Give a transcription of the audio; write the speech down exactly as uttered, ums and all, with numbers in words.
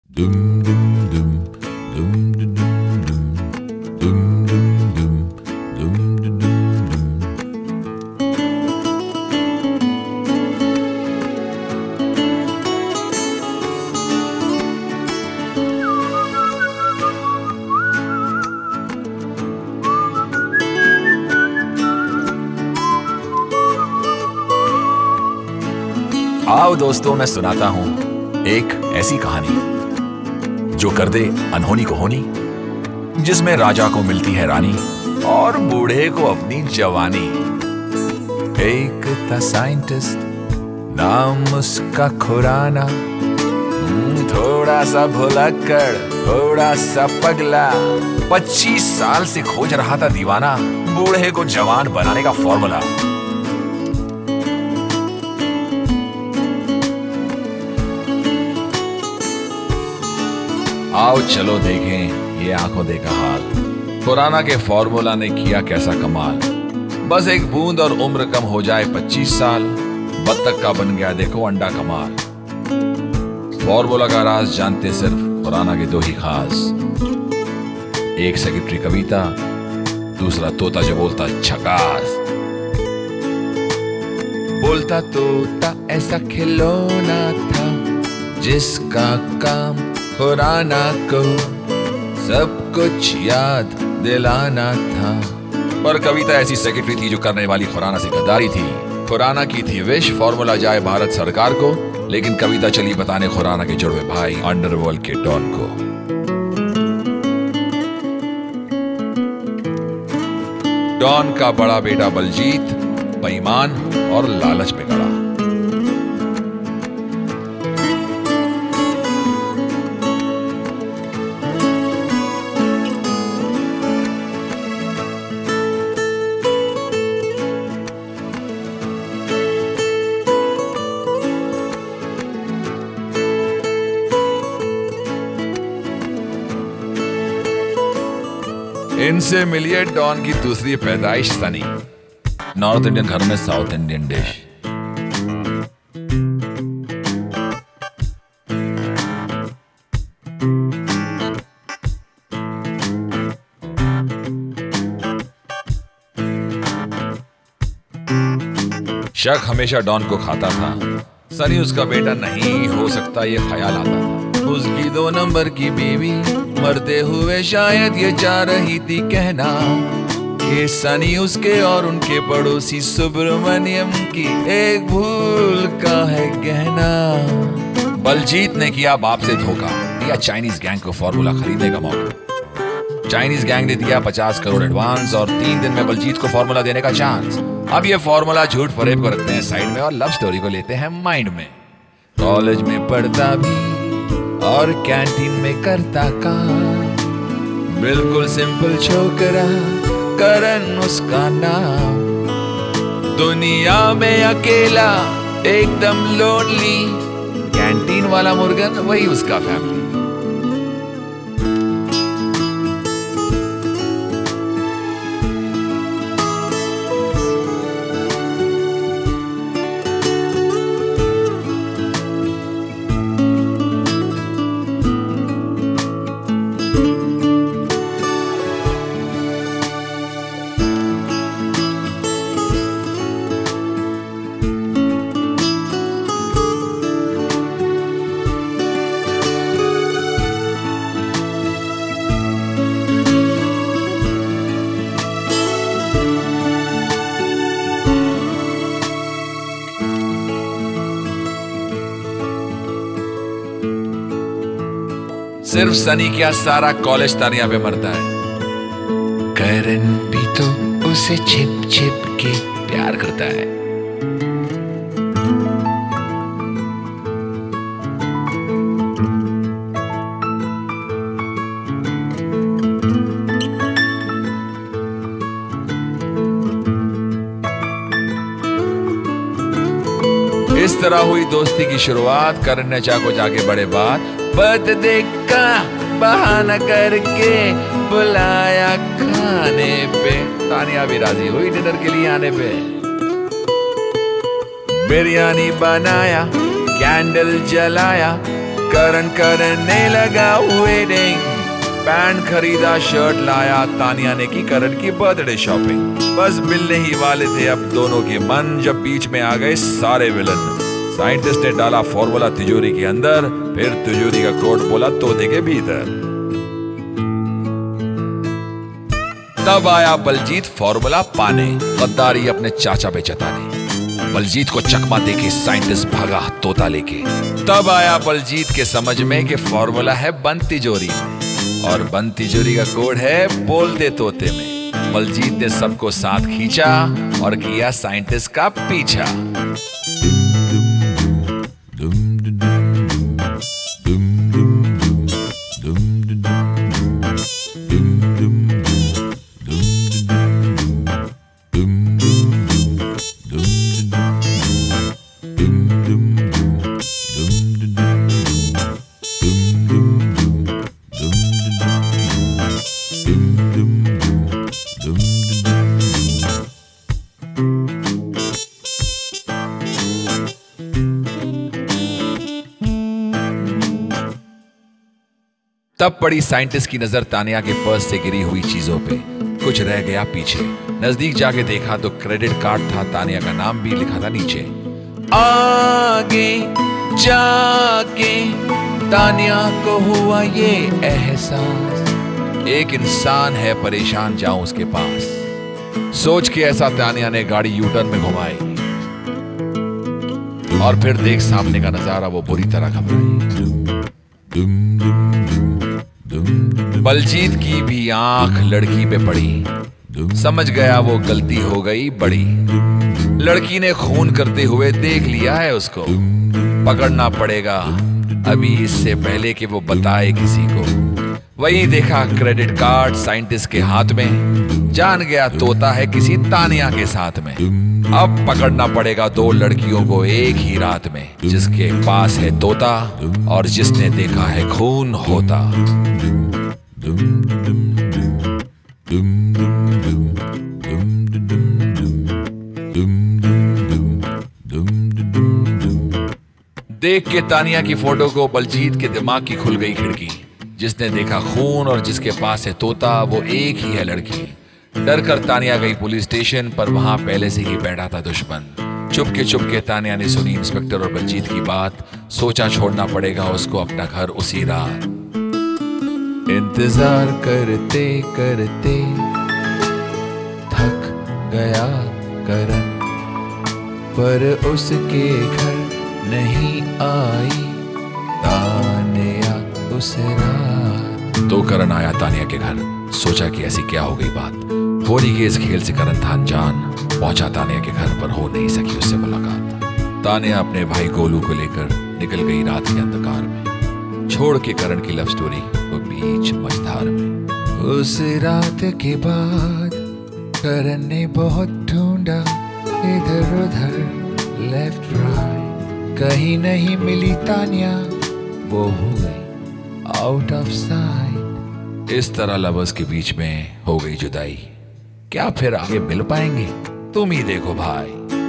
Dum dum dum dum dum dum dum dum dum dum dum dum. आओ दोस्तों, मैं सुनाता हूं एक ऐसी कहानी जो कर दे अनहोनी को होनी, जिसमें राजा को मिलती है रानी और बूढ़े को अपनी जवानी। एक था साइंटिस्ट, नाम उसका खुराना, थोड़ा सा भुलक्कड़, थोड़ा सा पगला, पच्चीस साल से खोज रहा था दीवाना बूढ़े को जवान बनाने का फॉर्मूला। आओ चलो देखें ये आंखों देखा हाल, खुराना के फॉर्मूला ने किया कैसा कमाल। बस एक बूंद और उम्र कम हो जाए पच्चीस साल, बत्तख का बन गया देखो अंडा कमाल। फॉर्मूला का राज जानते सिर्फ खुराना के दो ही खास, एक सेक्रेटरी कविता, दूसरा तोता जो बोलता झकास। बोलता तोता ऐसा खिलौना था जिसका काम खुराना को सब कुछ याद दिलाना था। पर कविता ऐसी सेक्रेटरी थी जो करने वाली खुराना से गद्दारी थी। खुराना की थी विश फॉर्मूला जाए भारत सरकार को, लेकिन कविता चली बताने खुराना के जुड़वे भाई अंडरवर्ल्ड के डॉन को। डॉन का बड़ा बेटा बलजीत बेईमान और लालच में गड़ा। इनसे मिलिए डॉन की दूसरी पैदाइश सनी, नॉर्थ इंडियन घर में साउथ इंडियन डिश। शक हमेशा डॉन को खाता था, सनी उसका बेटा नहीं हो सकता ये ख्याल आता था। उसकी दो नंबर की बीवी मरते हुए शायद ये चाह रही थी कहना कि सनी उसके और उनके पड़ोसी सुब्रमण्यम की एक भूल का है कहना। बलजीत ने किया बाप से धोखा, दिया चाइनीज गैंग को फॉर्मूला खरीदने का मौका। चाइनीज गैंग ने दिया पचास करोड़ एडवांस और तीन दिन में बलजीत को फॉर्मूला देने का चांस। अब ये फॉर्मूला झूठ फरेब को रखते हैं साइड में और लव स्टोरी को लेते हैं माइंड में। कॉलेज में पढ़ता भी और कैंटीन में करता काम, बिल्कुल सिंपल छोकरा करन उसका नाम। दुनिया में अकेला एकदम लोनली, कैंटीन वाला मुर्गन वही उसका फैमिली। सिर्फ सनी क्या सारा कॉलेज तानिया पे मरता है। करन भी तो उसे छिप छिप के प्यार करता है। इस तरह हुई दोस्ती की शुरुआत। करन ने चाको जाके बड़े बात बर्थडे का बहाना करके बुलाया खाने पे। तानिया भी राजी हुई डिनर के लिए आने पे। बिरयानी बनाया, कैंडल जलाया, करण करने लगा वेडिंग। पैंट खरीदा, शर्ट लाया, तानिया ने की करण की बर्थडे शॉपिंग। बस मिलने ही वाले थे अब दोनों के मन, जब बीच में आ गए सारे विलन। साइंटिस्ट ने डाला फॉर्मूला तिजोरी के अंदर, फिर तिजोरी का कोड बोला तोते के भीतर। तब आया बलजीत फॉर्मूला पाने, गद्दारी अपने चाचा पे जताने। बलजीत को चकमा देके साइंटिस्ट भागा तोता लेके। तब आया बलजीत के समझ में कि फॉर्मूला है बंद तिजोरी में, और बंद तिजोरी का कोड है बोलते तोते में। बलजीत ने सबको साथ खींचा और किया साइंटिस्ट का पीछा। तब पड़ी साइंटिस्ट की नजर तानिया के पर्स से गिरी हुई चीजों पे। कुछ रह गया पीछे। नजदीक जाके देखा तो क्रेडिट कार्ड था, तानिया का नाम भी लिखा था नीचे। आगे जाके तानिया को हुआ ये एहसास, एक इंसान है परेशान, जाऊं उसके पास। सोच के ऐसा तानिया ने गाड़ी यूटर्न में घुमाई, और फिर देख सामने का नजारा, वो बुरी तरह घबराई। बलजीत की भी आंख लड़की पे पड़ी। समझ गया वो गलती हो गई बड़ी। लड़की ने खून करते हुए देख लिया है उसको। पकड़ना पड़ेगा अभी, इससे पहले कि वो बताए किसी को। वही देखा क्रेडिट कार्ड साइंटिस्ट के हाथ में। जान गया तोता है किसी तानिया के साथ में। अब पकड़ना पड़ेगा दो लड़कियों को एक ही रात में, जिसके पास है तोता और जिसने देखा है खून होता। देख के तानिया की फोटो को बलजीत के दिमाग की खुल गई खिड़की। जिसने देखा खून और जिसके पास है तोता, वो एक ही है लड़की। डर कर तानिया गई पुलिस स्टेशन, पर वहां पहले से ही बैठा था दुश्मन। चुपके चुपके तानिया ने सुनी इंस्पेक्टर और बलजीत की बात। सोचा छोड़ना पड़ेगा उसको अपना घर उसी रात। इंतजार करते करते थक गया करण, पर उसके घर नहीं आई तानिया उस रात। तो करण आया तानिया के घर। सोचा कि ऐसी क्या हो गई बात। होली के इस खेल से करण था अनजान। पहुंचा तानिया के घर, पर हो नहीं सकी उससे मुलाकात। तानिया अपने भाई गोलू को लेकर निकल गई रात के अंधकार में, छोड़ के करण की लव स्टोरी वो बीच मझधार में। उस रात के बाद करण ने बहुत ढूंढा इधर उधर लेफ्ट राइट, कहीं नहीं मिली तानिया, वो हो गई आउट ऑफ साइट। इस तरह लवर्स के बीच में हो गई जुदाई। क्या फिर आगे मिल पाएंगे? तुम ही देखो भाई।